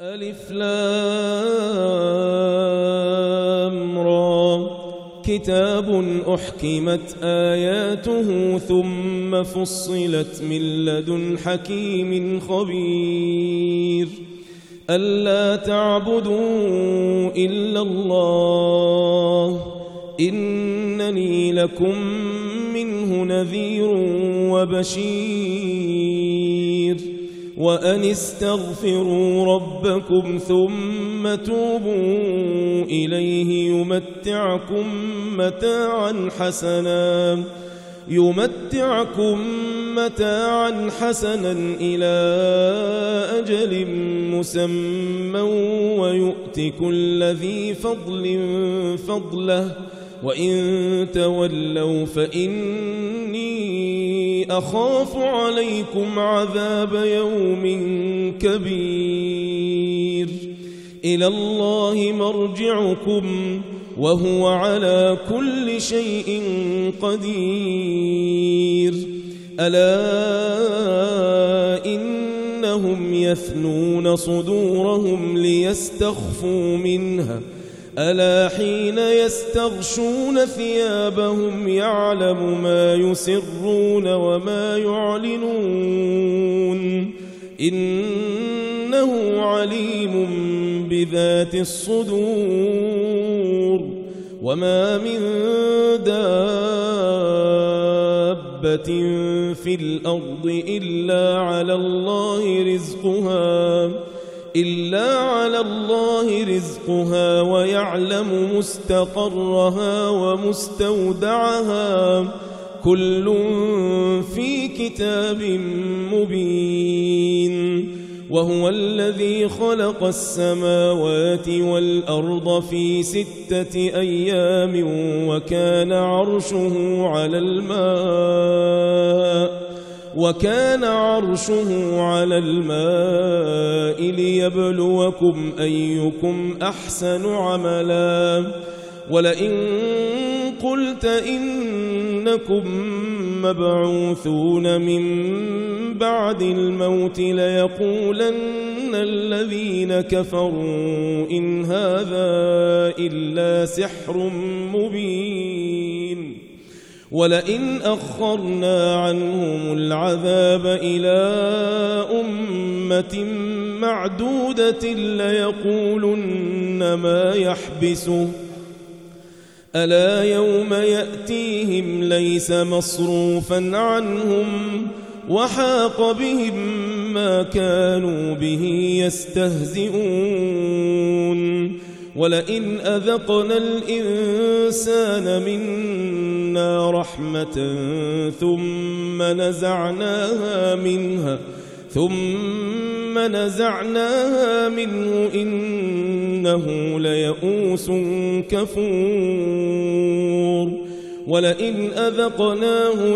ألف لام را كتاب أحكمت آياته ثم فصلت من لدن حكيم خبير ألا تعبدوا إلا الله إنني لكم منه نذير وبشير وأن استغفروا ربكم ثم توبوا إليه يمتعكم متاعا حسنا إلى أجل مسمى ويؤت كل ذي فضل فضله وإن تولوا فإني أخاف عليكم عذاب يوم كبير إلى الله مرجعكم وهو على كل شيء قدير ألا إنهم يثنون صدورهم ليستخفوا منها ألا حين يستغشون ثيابهم يعلم ما يسرون وما يعلنون إنه عليم بذات الصدور وما من دابة في الأرض إلا على الله رزقها ويعلم مستقرها ومستودعها كل في كتاب مبين وهو الذي خلق السماوات والأرض في 6 أيام وكان عرشه على الماء ليبلوكم أيكم أحسن عملا ولئن قلت إنكم مبعوثون من بعد الموت ليقولن الذين كفروا إن هذا إلا سحر مبين ولئن أخرنا عنهم العذاب إلى أمة معدودة ليقولن ما يحبسه ألا يوم يأتيهم ليس مصروفا عنهم وحاق بهم ما كانوا به يستهزئون ولئن أذقنا الإنسان منا رحمة ثم نزعناها منه إنه ليئوس كفور ولئن أذقناه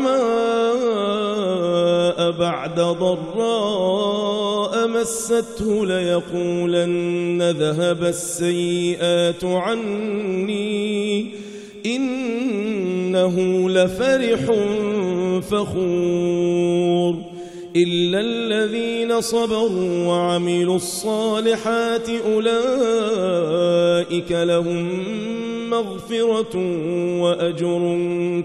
نعماء بعد ضراء مسته ليقولن ذهب السيئات عني إنه لفرح فخور إلا الذين صبروا وعملوا الصالحات أولئك لهم مغفرة وأجر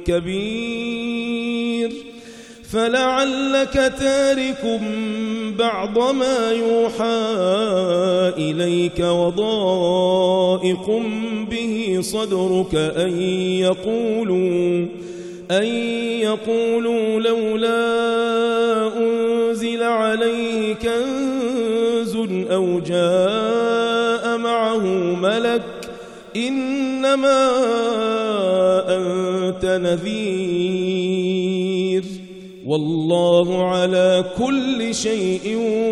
كبير فلعلك تارك بعض ما يوحى إليك وضائق به صدرك أن يقولوا لولا أنزل عليه كنز أو جاء معه ملك إنما أنت نذير والله على كل شيء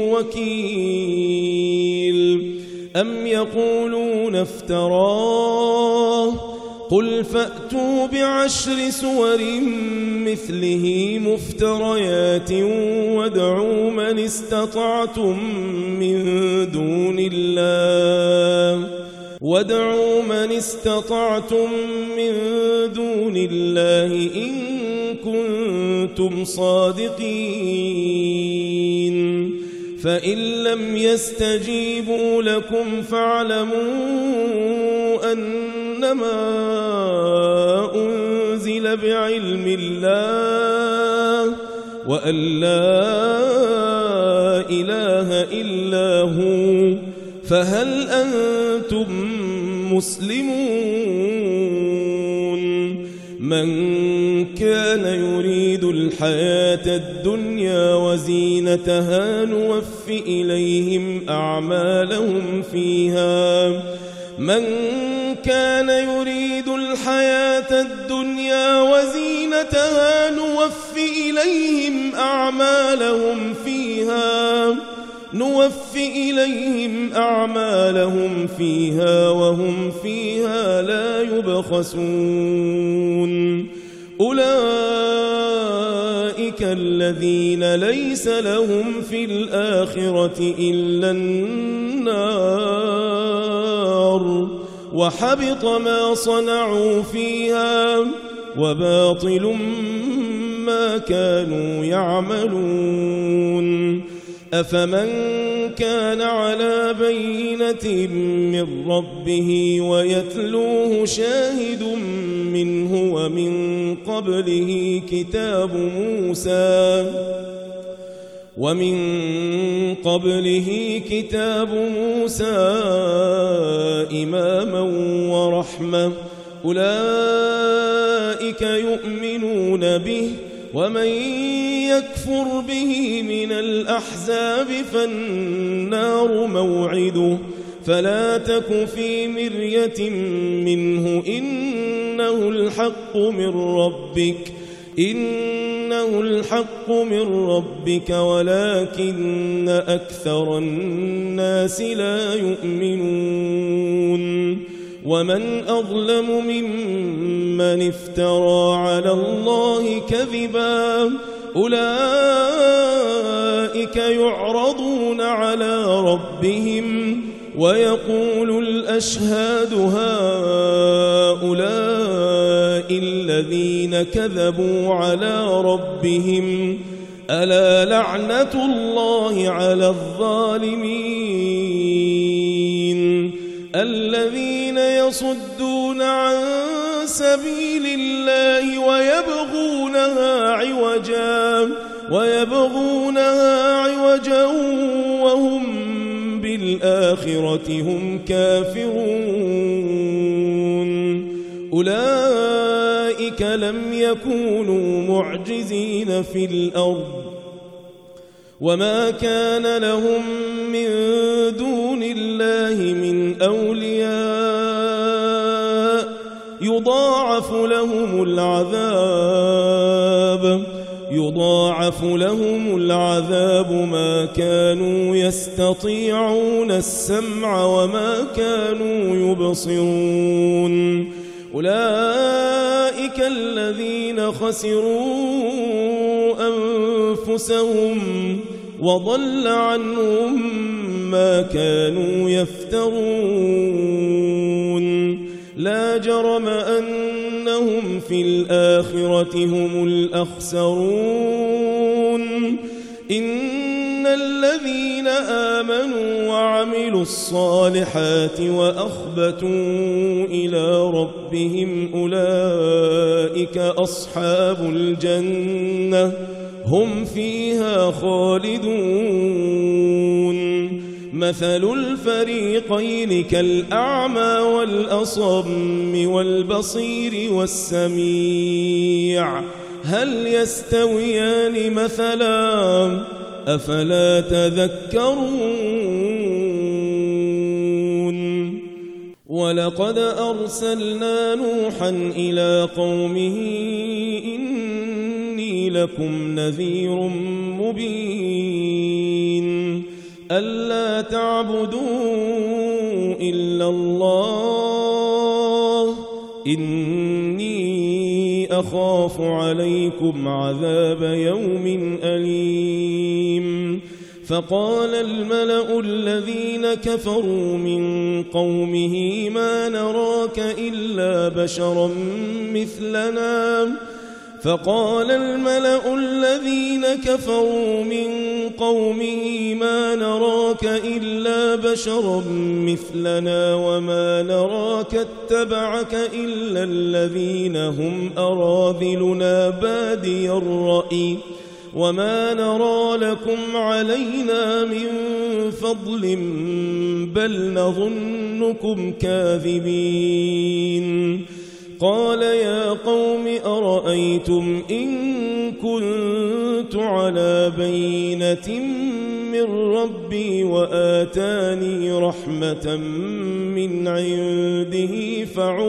وكيل أم يقولون افتراه قل فأتوا ب10 سور مثله مفتريات وادعوا من استطعتم من دون الله إن كنتم صادقين فإن لم يستجيبوا لكم فاعلموا أنما أنزل بعلم الله وأن لا إله إلا هو فهل أنتم مسلمون من كان يريد الحياة الدنيا وزينتها نوف إليهم أعمالهم فيها من كان يريد الحياة الدنيا وزينتها نوف إليهم أعمالهم فيها وهم فيها لا يبخسون أولئك الذين ليس لهم في الآخرة إلا النار وحبط ما صنعوا فيها وباطل ما كانوا يعملون أفمن كان على بينة من ربه ويتلوه شاهد منه ومن قبله كتاب موسى إماما ورحمة أولئك يؤمنون به ومن يكفر به من الأحزاب فالنار موعده فلا تك في مرية منه إنه الحق من ربك ولكن أكثر الناس لا يؤمنون ومن أظلم ممن افترى على الله كذبا أولئك يعرضون على ربهم ويقول الأشهاد هؤلاء الذين كذبوا على ربهم ألا لعنة الله على الظالمين الذين يصدون عن سبيل الله ويبغونها عوجا وهم بالآخرة هم كافرون أولئك لم يكونوا معجزين في الأرض وما كان لهم من دون الله من أولياء يضاعف لهم العذاب ما كانوا يستطيعون السمع وما كانوا يبصرون أولئك الذين خسروا أنفسهم وضل عنهم ما كانوا يفترون لا جرم أنهم في الآخرة هم الأخسرون إن الذين آمنوا وعملوا الصالحات وأخبتوا إلى ربهم أولئك أصحاب الجنة هم فيها خالدون مثل الفريقين كالأعمى والأصم والبصير والسميع هل يستويان مثلا أفلا تذكرون ولقد أرسلنا نوحا إلى قومه إني لكم نذير مبين ألا تعبدوا إلا الله إني أخاف عليكم عذاب يوم أليم فقال الملأ الذين كفروا من قومه ما نراك إلا بشرا مثلنا فقال الملأ الذين كفروا من قومه ما نراك إلا بشرا مثلنا وما نراك اتبعك إلا الذين هم أراذلنا بادي الرأي وما نرى لكم علينا من فضل بل نظنكم كاذبين. قال يا قوم أرأيتم إن كنت على بينة من ربي وآتاني رحمة من عنده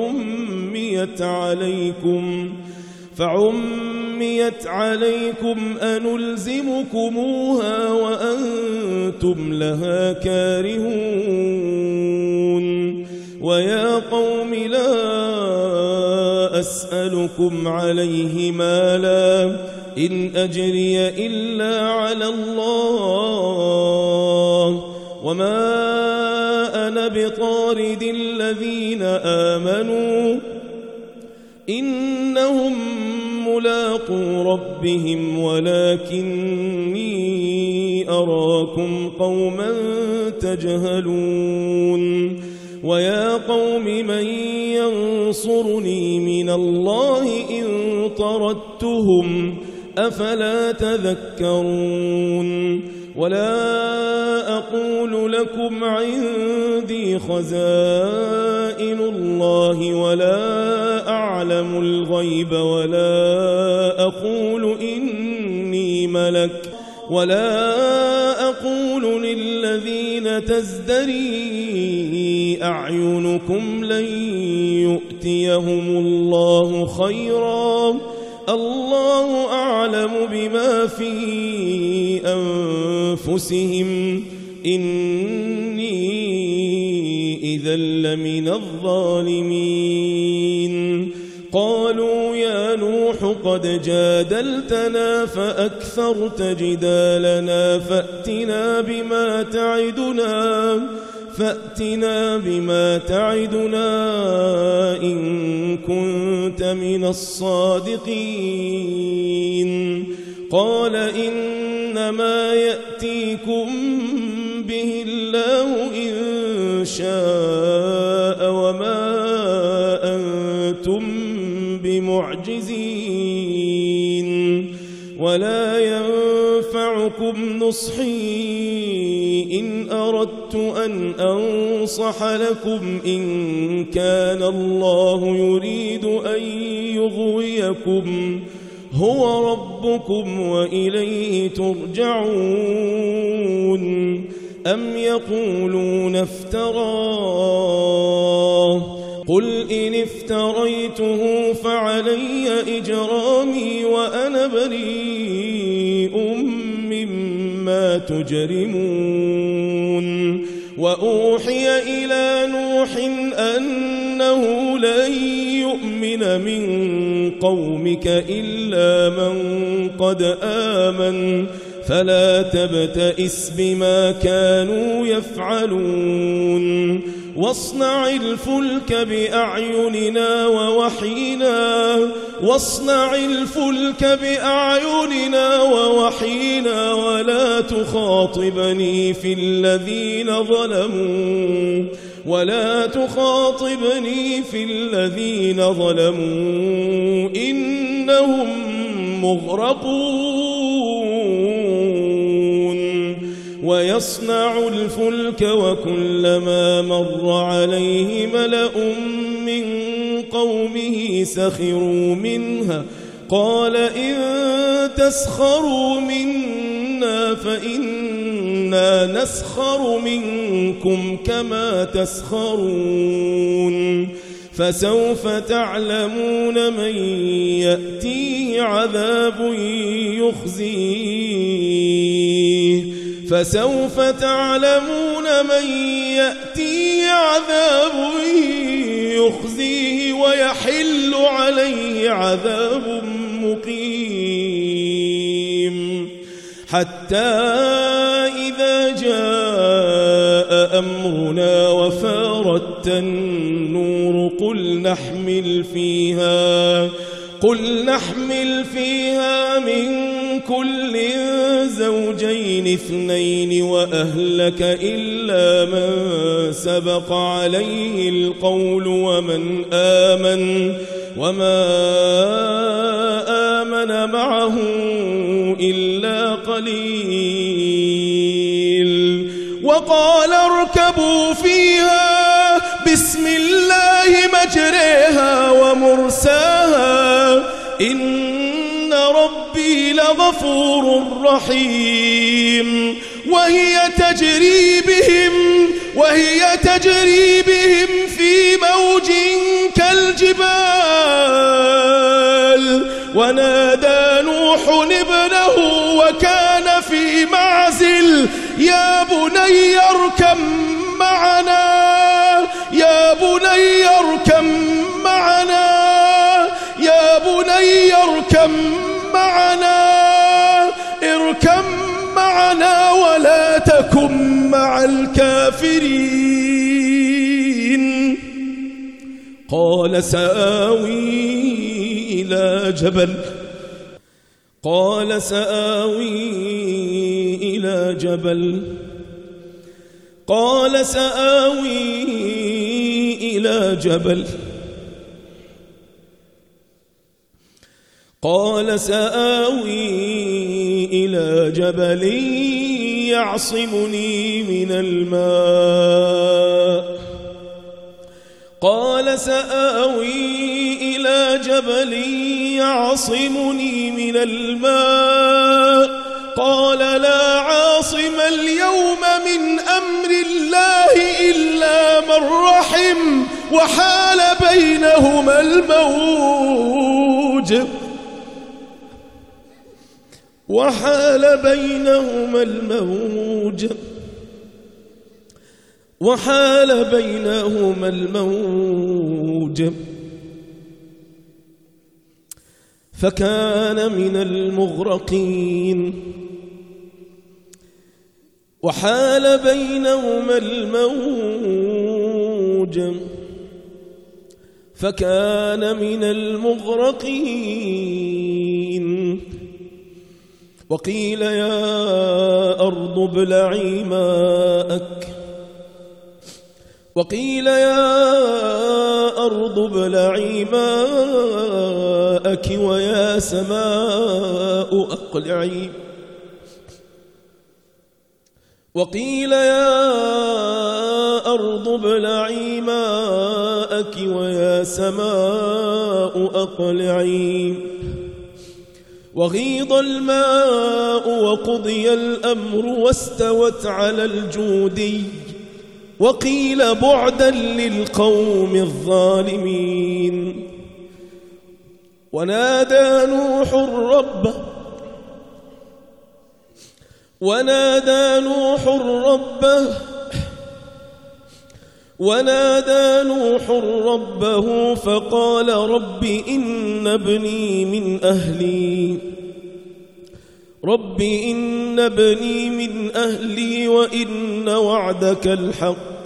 فعميت عليكم أنلزمكموها وأنتم لها كارهون. ويا قوم لا أسألكم عليه مالا إن أجري إلا على الله وما أنا بطارد الذين آمنوا إنهم ملاقو ربهم ولكني أراكم قوما تجهلون. ويا قوم من ينصرني من الله إن طردتهم أفلا تذكرون. ولا أقول لكم عندي خزائن الله ولا أعلم الغيب ولا أقول إني ملك ولا أقول للذين تزدري أعينكم لن يؤتيهم الله خيرا الله أعلم بما في أنفسهم إني إذا لمن الظالمين. قالوا يا نوح قد جادلتنا فأكثرت جدالنا فأتنا بما تعدنا إن كنت من الصادقين. قال إنما يأتيكم به الله إن شاء وما أنتم بمعجزين ولا ينفعكم نصحي إن أردت أن أنصح لكم إن كان الله يريد أن يغويكم هو ربكم وإليه ترجعون. أم يقولون افتراه قل إن افتريته فعلي إجرامي وأنا بريء مما تجرمون. وأوحي إلى نوح أنه لن يؤمن من قومك إلا من قد آمن فلا تبتئس بما كانوا يفعلون. واصنع الفلك بأعيننا ووحينا ولا تخاطبني في الذين ظلموا إنهم مغرقون. ويصنع الفلك وكلما مر عليه ملأ من قومه سخروا منها قال إن تسخروا منا فإنا نسخر منكم كما تسخرون. فسوف تعلمون من يأتيه عذاب يخزيه ويحل عليه عذاب مقيم. حتى إذا جاء أمرنا وفارت النور قل قل نحمل فيها من كل زوجين اثنين وأهلك إلا من سبق عليه القول وما آمن معه إلا قليل وقال اركبوا فيها بسم الله مجريها ومرساها إن ربي لغفور رحيم وهي تجري بهم في موج كالجبال ونادى نوح ابنه وكان في معزل يا بني اركب معنا ولا تكن مع الكافرين قال سآوي إلى جبل يعصمني من الماء قال لا عاصم اليوم من أمر الله إلا من رحم وحال بينهما الموج فكان من المغرقين وحال بينهما الموج فكان من المغرقين وقيل يا أرض ابلعي ماءك ويا سماء أقلعي وغيض الماء وقضي الأمر واستوت على الجودي وقيل بعدا للقوم الظالمين ونادى نوح ربه فقال رب إن ابني من أهلي وإن وعدك الحق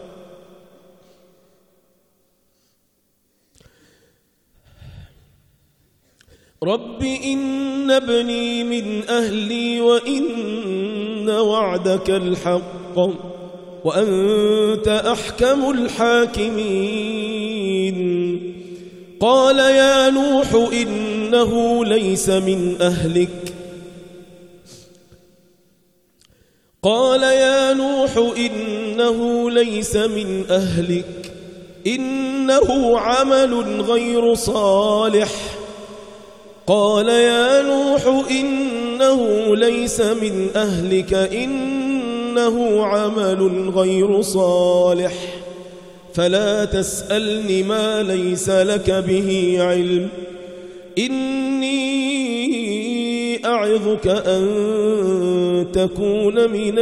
وأنت أحكم الحاكمين قال يا نوح إنه ليس من أهلك إنه عمل غير صالح قال يا نوح إنه ليس من أهلك إنه عمل غير صالح فلا تسألني ما ليس لك به علم إني أعظك أن تكون من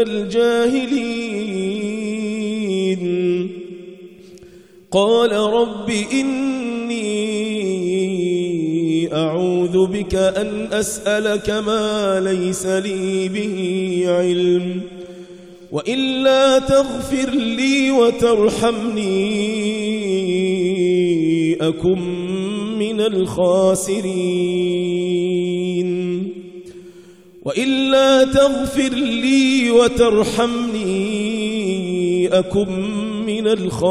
الجاهلين قال رب إني أعوذ بك أن أسألك ما ليس لي به علم وإلا تغفر لي وترحمني أكن من الخاسرين وإلا تغفر لي وترحمني أكن من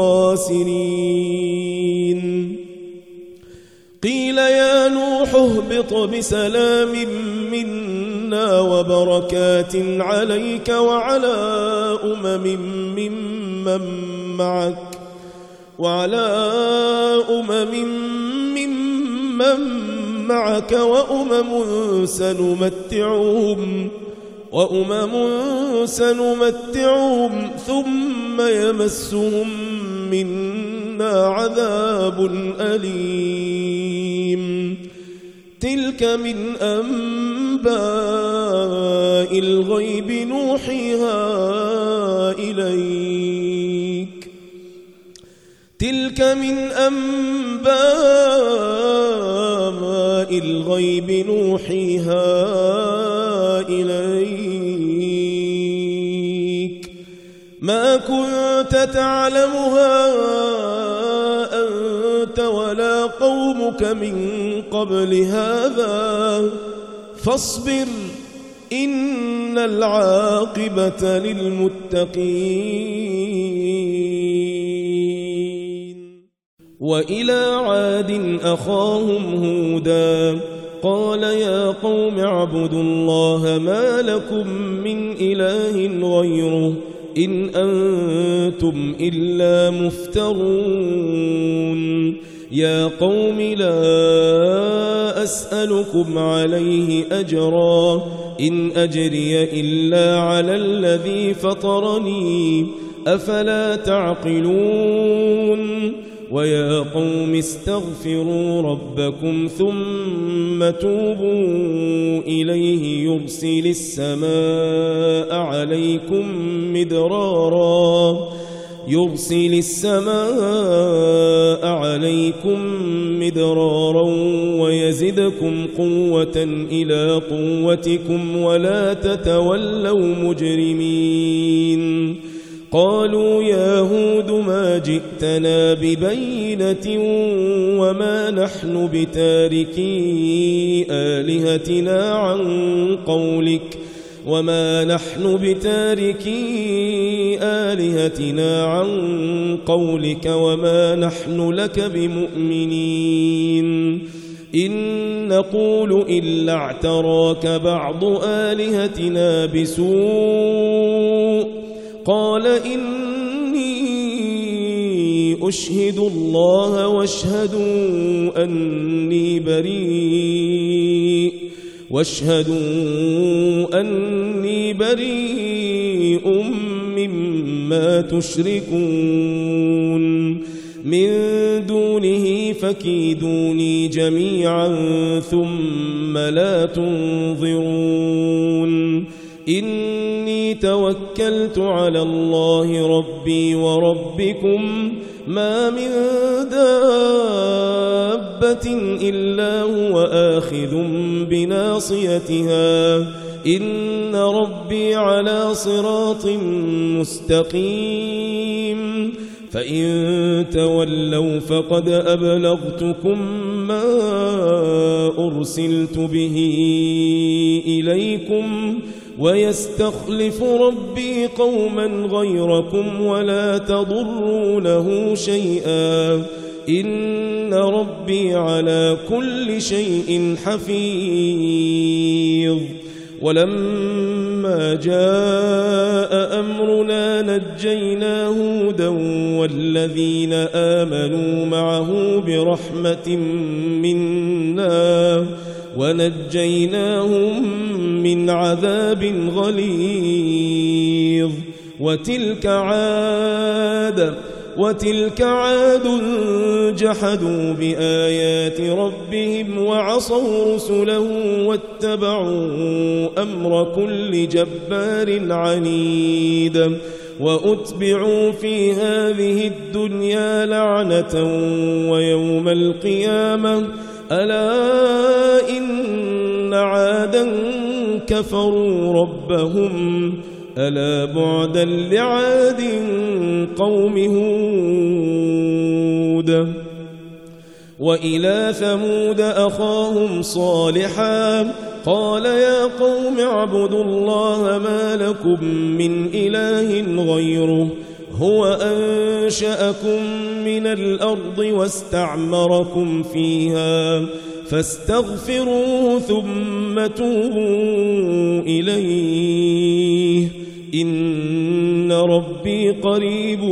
الخاسرين قيل يا نوح اهبط بسلام منا وبركات عليك وعلى أمم ممن معك وأمم سنمتعهم ثم يمسهم منا عذاب أليم تلك من أنباء الغيب نوحيها إليك ما كنت تعلمها أنت ولا قومك من قبل هذا فاصبر إن العاقبة للمتقين وإلى عاد أخاهم هودا قال يا قوم اعبدوا الله ما لكم من إله غيره إن أنتم إلا مفترون يا قوم لا أسألكم عليه أجرا إن أجري إلا على الذي فطرني أفلا تعقلون ويا قوم استغفروا ربكم ثم توبوا إليه يرسل السماء عليكم مدرارا ويزدكم قوة إلى قوتكم ولا تتولوا مجرمين قالوا يا هود ما جئتنا ببينة وما نحن بتاركي آلهتنا عن قولك وما نحن لك بمؤمنين إن نقول إلا اعتراك بعض آلهتنا بسوء قال إني أشهد الله واشهدوا أني بريء مما تشركون من دونه فكيدوني جميعا ثم لا تنظرون إني توكلت على الله ربي وربكم ما من دابة إلا هو آخذ بناصيتها إن ربي على صراط مستقيم فإن تولوا فقد أبلغتكم ما أرسلت به إليكم ويستخلف ربي قوما غيركم ولا تضرونه شيئا إن ربي على كل شيء حفيظ ولما جاء أمرنا نجينا هودا والذين آمنوا معه برحمة منا ونجيناهم من عذاب غليظ وتلك عاد جحدوا بآيات ربهم وعصوا رسله واتبعوا أمر كل جبار عنيد وأتبعوا في هذه الدنيا لعنة ويوم القيامة ألا إن عادا كفروا ربهم ألا بعدا لعاد قوم هود وإلى ثمود أخاهم صالحا قال يا قوم اعبدوا الله ما لكم من إله غيره هو أنشأكم من الأرض واستعمركم فيها فاستغفروه ثم توبوا إليه إن ربي قريب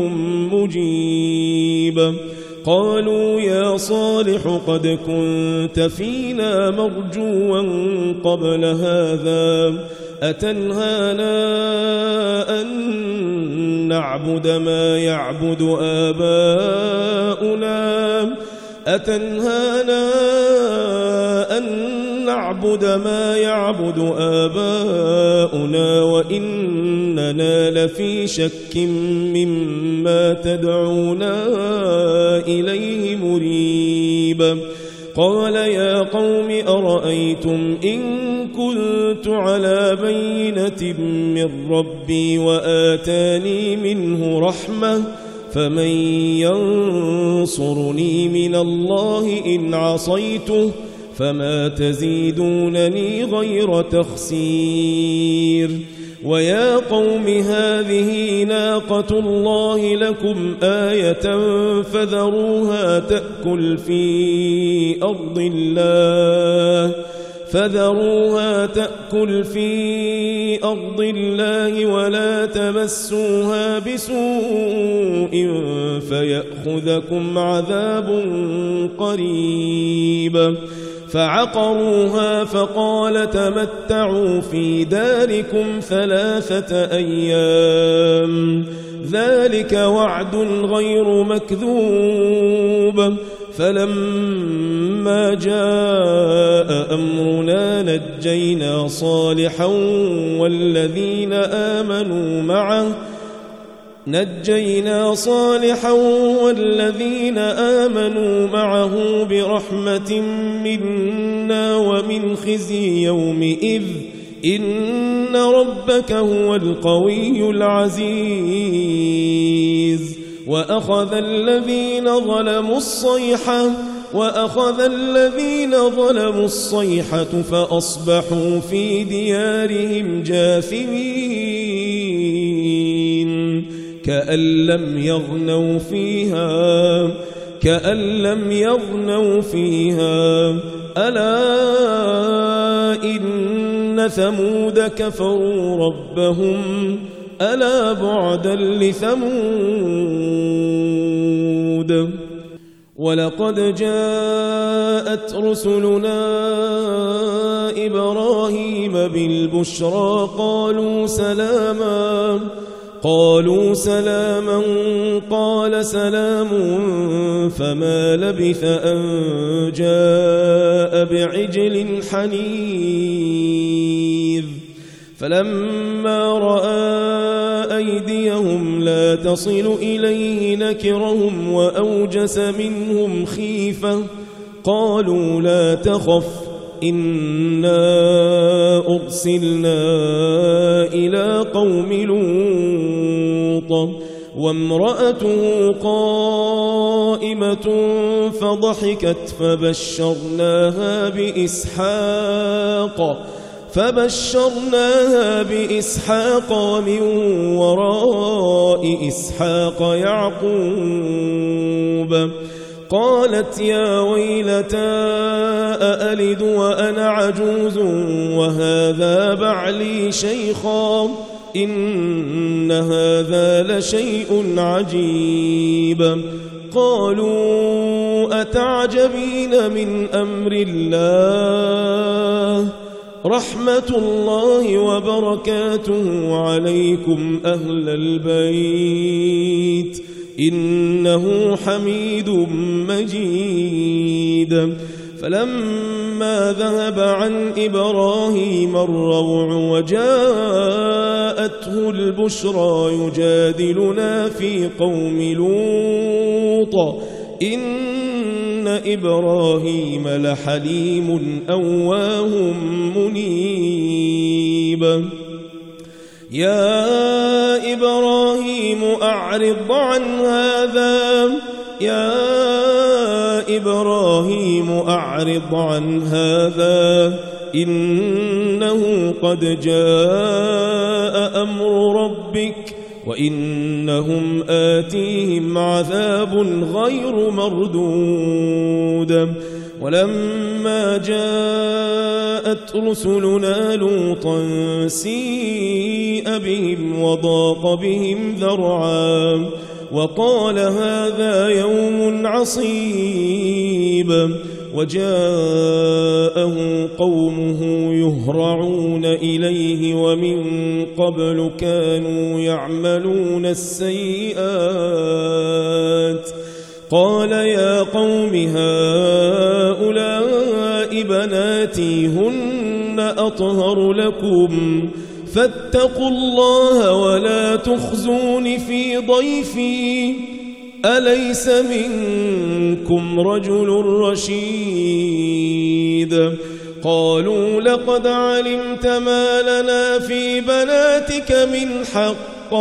مجيب. قالوا يا صالح قد كنت فينا مرجوا قبل هذا أتنهانا أن نعبد ما يعبد آباؤنا وإننا لفي شك مما تدعونا إليه مريب. قال يا قوم أرأيتم إن كنت على بينة من ربي وآتاني منه رحمة فمن ينصرني من الله إن عصيته فما تزيدونني غير تخسير. ويا قوم هذه ناقة الله لكم آية فذروها تأكل في أرض الله ولا تمسوها بسوء فيأخذكم عذاب قريب. فعقروها فقال تمتعوا في داركم 3 أيام ذلك وعد غير مكذوب. فلما جاء أمرنا نجينا صالحا والذين آمنوا معه برحمة منا ومن خزي يومئذ إن ربك هو القوي العزيز. وأخذ الذين ظلموا الصيحة فأصبحوا في ديارهم جاثمين كأن لم يغنوا فيها ألا إن ثمود كفروا ربهم ألا بعدا لثمود. ولقد جاءت رسلنا إبراهيم بالبشرى قالوا سلاما قال سلام فما لبث أن جاء بعجل حنيذ. فلما رأى أيديهم لا تصل إليه نكرهم وأوجس منهم خيفة قالوا لا تخف إنا أرسلنا إلى قوم لوط وامرأته قائمة فضحكت فبشرناها بإسحاق ومن وراء إسحاق يعقوب. قالت يا ويلتى أألد وأنا عجوز وهذا بعلي شيخا إن هذا لشيء عجيب. قالوا أتعجبين من أمر الله رحمة الله وبركاته عليكم أهل البيت إنه حميد مجيد. فلما ذهب عن إبراهيم الروع وجاءته البشرى يجادلنا في قوم لوط إن إبراهيم لحليم أواه منيب. يا إبراهيم أعرض عن هذا يا إبراهيم أعرض عن هذا إنه قد جاء أمر ربك وإنهم آتيهم عذاب غير مردود ولما جاءت رسلنا لوطا سيء بهم وضاق بهم ذرعا وقال هذا يوم عصيب وجاءه قومه يهرعون إليه ومن قبل كانوا يعملون السيئات قال يا قوم هؤلاء بناتي هن أطهر لكم فاتقوا الله ولا تخزون في ضيفي أليس منكم رجل رشيد قالوا لقد علمت ما لنا في بناتك من حق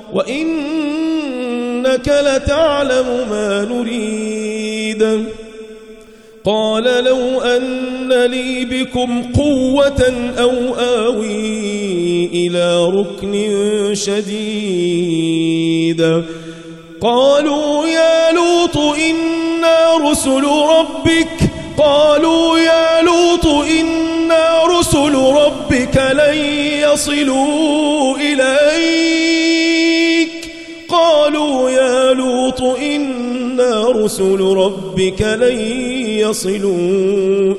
وإنك لتعلم ما نريد قال لو أن لي بكم قوة أو آوي إلى ركن شديد قالوا يا لوط إنا رسل ربك لن يصلوا إليك قالوا يا لوط إنا رسل ربك لن يصلوا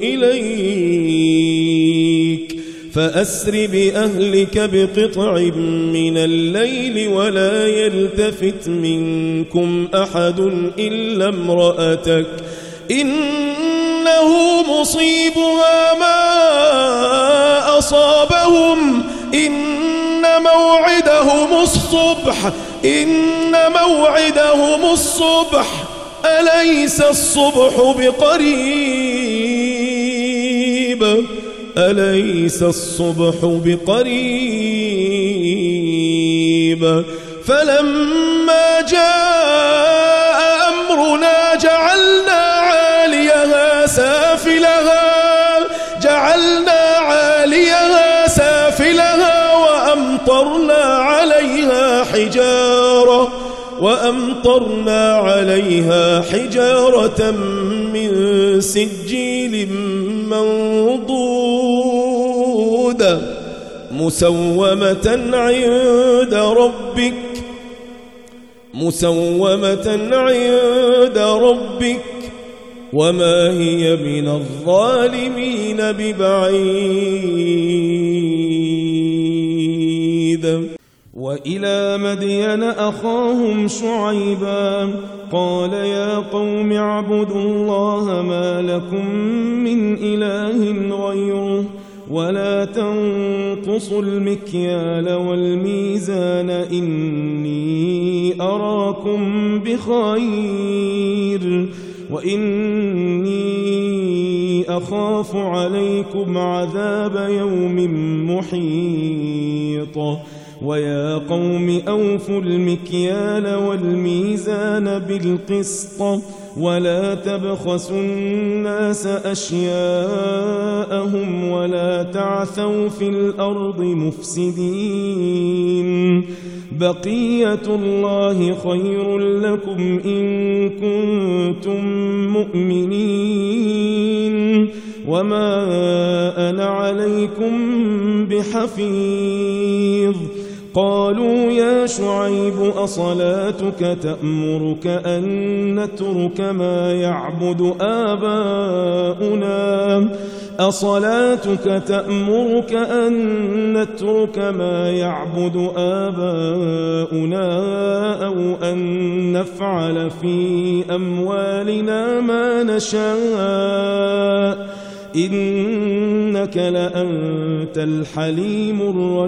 إليك فأسر بأهلك بقطع من الليل ولا يلتفت منكم أحد إلا امرأتك إنه مصيبها ما أصابهم إن موعدهم الصبح أليس الصبح بقريب فلما جاء أمرنا جعلنا عاليها سافلها وأمطرنا عليها حجارة من سجيل منضود مسومة عند ربك وما هي من الظالمين ببعيد وإلى مدين أخاهم شعيبا قال يا قوم اعبدوا الله ما لكم من إله غيره ولا تنقصوا المكيال والميزان إني أراكم بخير وإني أخاف عليكم عذاب يوم محيط ويا قوم أوفوا المكيال والميزان بالقسط ولا تبخسوا الناس أشياءهم ولا تعثوا في الأرض مفسدين بقية الله خير لكم إن كنتم مؤمنين وما أنا عليكم بحفيظ قالوا يا شعيب أصلاتك تأمرك أن نترك ما يعبد آباؤنا أو أن نفعل في أموالنا ما نشاء إنك لأنت الحليم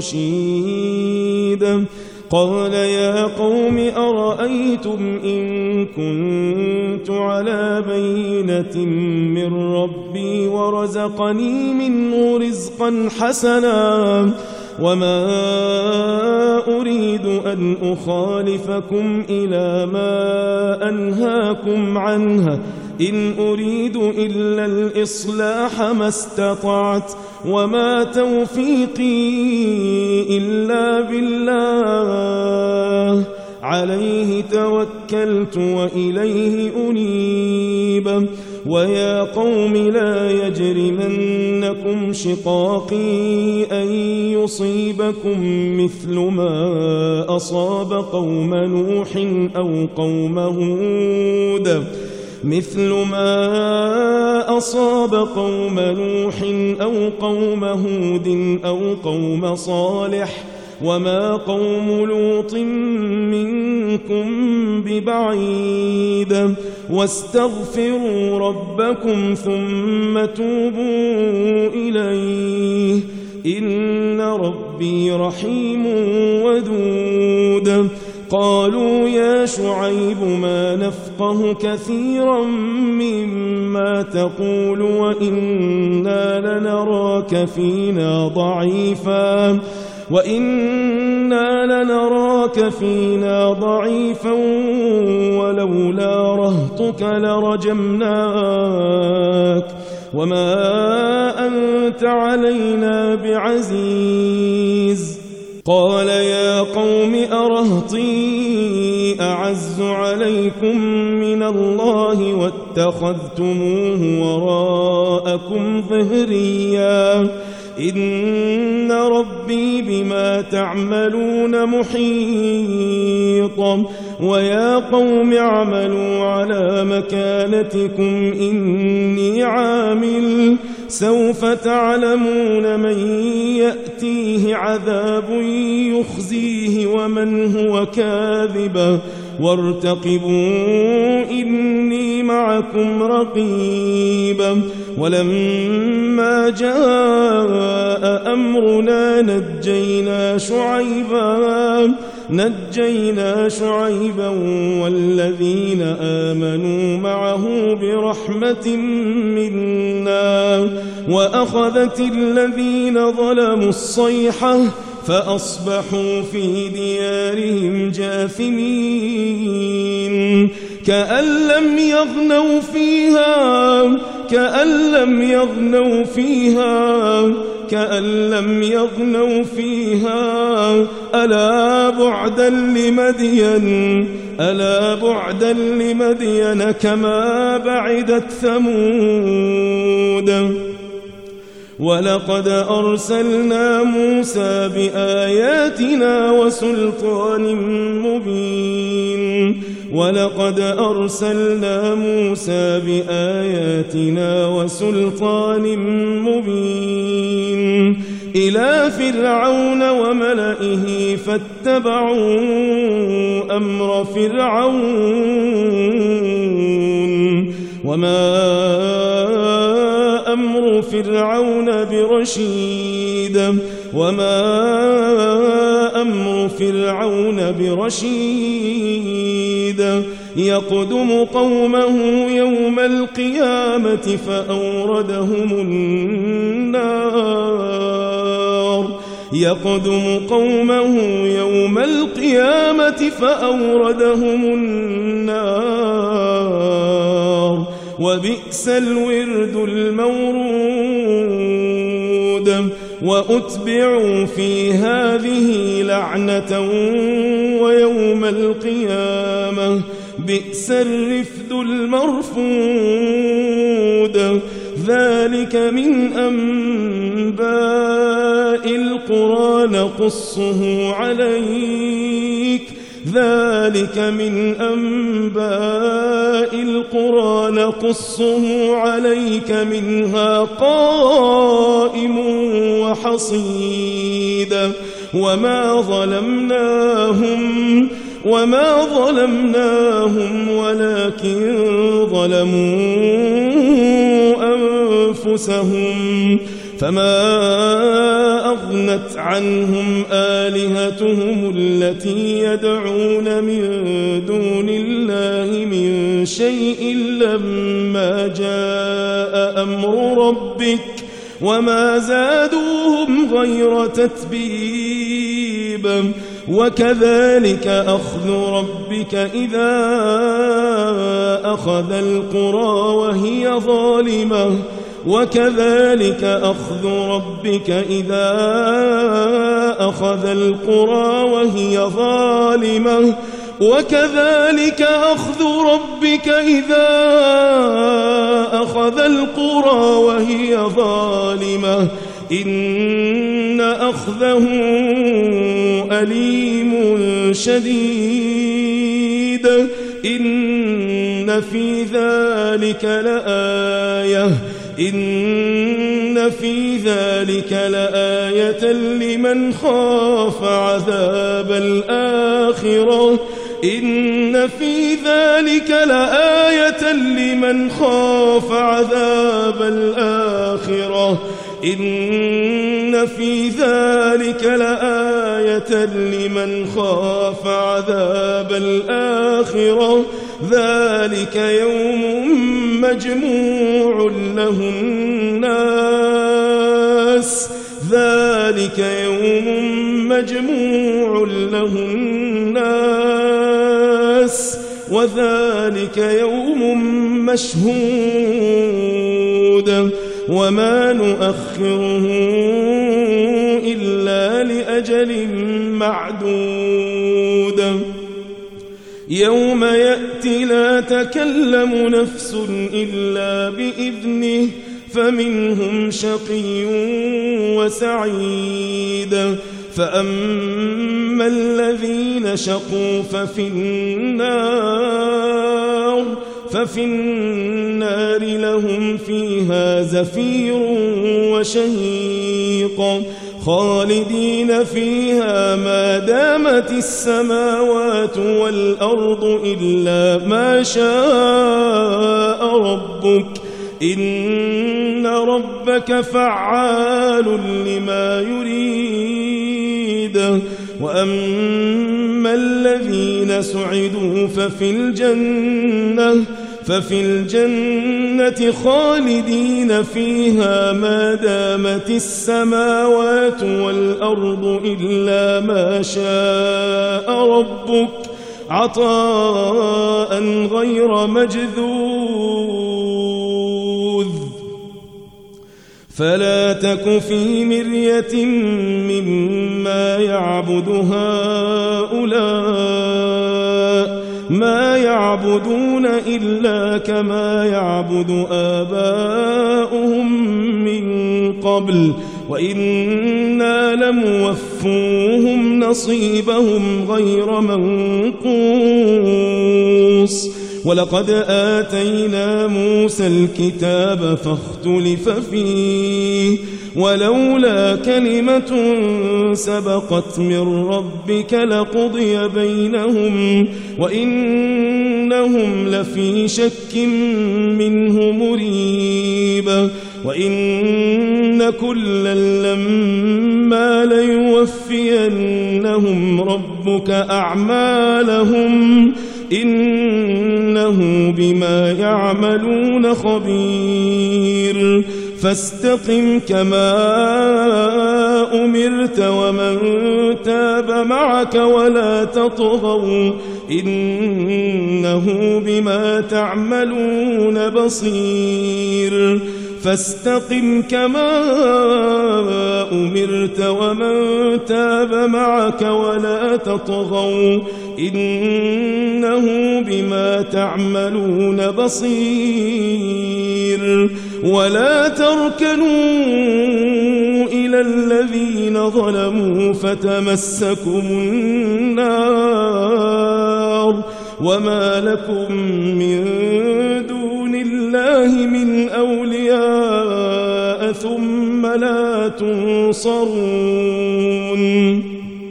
الرشيد قال يا قوم أرأيتم إن كنت على بينة من ربي ورزقني منه رزقا حسنا وما أريد أن أخالفكم إلى ما أنهاكم عنه إن أريد إلا الإصلاح ما استطعت وما توفيقي إلا بالله عليه توكلت وإليه أنيب ويا قوم لا يجرمنكم شقاقي أن يصيبكم مثل ما أصاب قوم نوح أو قوم هود أو قوم هود أو قوم صالح وما قوم لوط منكم ببعيد واستغفروا ربكم ثم توبوا إليه إن ربي رحيم ودود قالوا يا شعيب ما نفقه كثيرا مما تقول وإنا لنراك فينا ضعيفا ولولا رهطك لرجمناك وما أنت علينا بعزيز قال يا قوم أرهطي أعز عليكم من الله واتخذتموه وراءكم ظهريا إن ربي بما تعملون محيط ويا قوم اعملوا على مكانتكم إني عامل سوف تعلمون من يأتيه عذاب يخزيه ومن هو كاذب وارتقبوا إني معكم رقيب ولما جاء أمرنا نجينا شعيبا والذين آمنوا معه برحمة منا وأخذت الذين ظلموا الصيحة فأصبحوا في ديارهم جاثمين كأن لم يغنوا فيها ألا بعدا لمدين كما بعدت ثمود ولقد أرسلنا موسى بآياتنا وسلطان مبين إلى فرعون وملئه فاتبعوا أمر فرعون وما أمر فرعون برشيد يقدم قومه يوم القيامة فأوردهم النار وبئس الورد المورود وأتبعوا في هذه لعنة ويوم القيامة بئس الرفد المرفود ذلك من أنباء القرى نقصه عليك منها قائم وحصيد وما ظلمناهم ولكن ظلموا أنفسهم فما أغنت عنهم آلهتهم التي يدعون من دون الله من شيء لما جاء أمر ربك وما زادوهم غير تتبيب وكذلك أخذ ربك إذا أخذ القرى وهي ظالمة وكذلك أخذ ربك إذا أخذ القرى وهي ظالمة وكذلك أخذ ربك إذا أخذ القرى وهي ظالمة إن أخذه أليم شديد إن في ذلك لآية لمن خاف عذاب الآخرة إن في ذلك لآية لمن خاف عذاب الآخرة إن في ذلك لآية لمن خاف عذاب الآخرة ذلك يوم مجموع له الناس وذلك يوم مشهود وما نؤخره إلا لأجل معدود يوم يأتي لا تكلم نفس إلا بإذنه فمنهم شقي وسعيد فأما الذين شقوا ففي النار لهم فيها زفير وشهيق خالدين فيها ما دامت السماوات والأرض إلا ما شاء ربك إن ربك فعال لما يريد وأما الذين سعدوا ففي الجنة خالدين فيها ما دامت السماوات والأرض إلا ما شاء ربك عطاء غير مجذوذ فلا تك في مرية مما يعبد هؤلاء ما يعبدون إلا كما يعبد آباؤهم من قبل وإنا لموفوهم نصيبهم غير منقوص ولقد آتينا موسى الكتاب فاختلف فيه ولولا كلمة سبقت من ربك لقضي بينهم وإنهم لفي شك منه مريب وإن كلا لما ليوفينهم ربك أعمالهم إنه بما يعملون خبير فاستقم كما أمرت ومن تاب معك ولا تطغوا إنه بما تعملون بصير فاستقم كما أمرت ومن تاب معك ولا تطغوا إنه بما تعملون بصير ولا تركنوا إلى الذين ظلموا فتمسكم النار وما لكم من دون الله من أولياء ثم لا تنصرون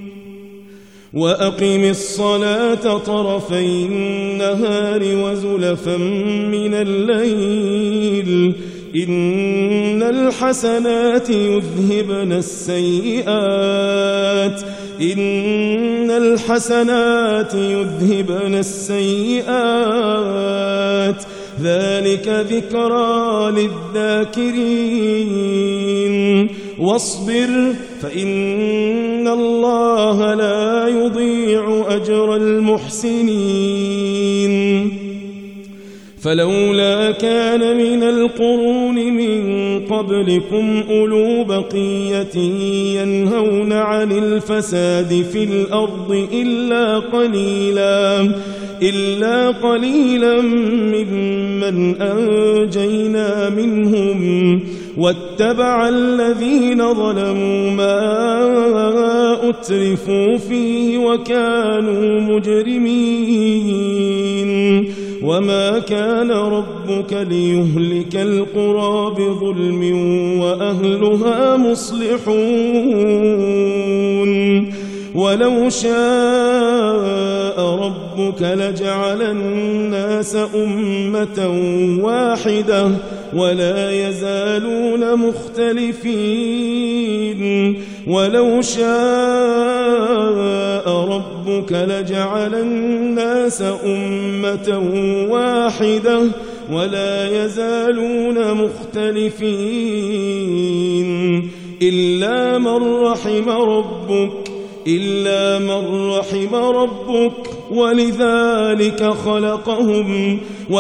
وأقم الصلاة طرفي النهار وزلفا من الليل إن الحسنات يذهبن السيئات ذلك ذكرى للذاكرين واصبر فإن الله لا يضيع أجر المحسنين فلولا كان من القرون من قبلكم أولو بقية ينهون عن الفساد في الأرض إلا قليلا ممن أنجينا منهم واتبع الذين ظلموا ما أترفوا فيه وكانوا مجرمين وما كان ربك ليهلك القرى بظلم وأهلها مصلحون ولو شاء ربك لجعل الناس أمة واحدة ولا يزالون مختلفين ولو شاء ربك لجعل الناس أمة واحدة ولا يزالون مختلفين إلا من رحم ربك ولذلك خلقهم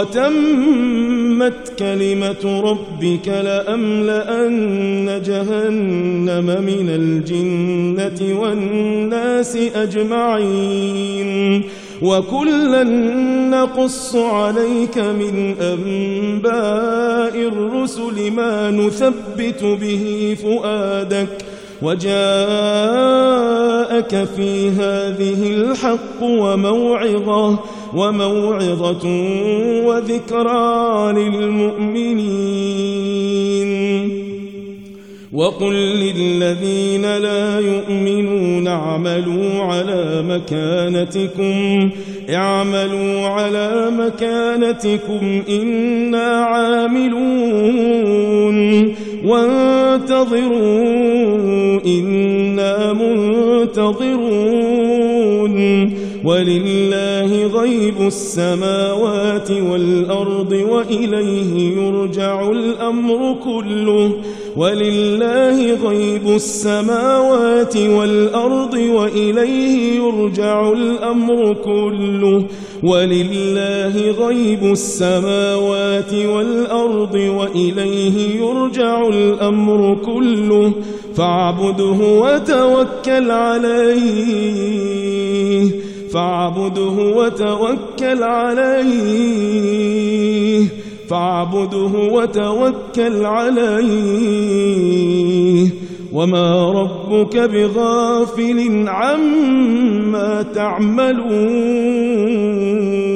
وتمت كلمة ربك لأملأن جهنم من الجنة والناس أجمعين وكلا نقص عليك من أنباء الرسل ما نثبت به فؤادك وجاءك في هذه الحق وموعظة وذكرى للمؤمنين وقل للذين لا يؤمنون اعملوا على مكانتكم إنا عاملون وانتظروا إنا منتظرون ولله غيب السماوات والأرض وإليه يرجع الأمر كله ولله غيب السماوات والأرض وإليه يرجع الأمر كله ولله غيب السماوات والأرض وإليه يرجع الأمر كله فاعبده وتوكل عليه وما ربك بغافل عما تعملون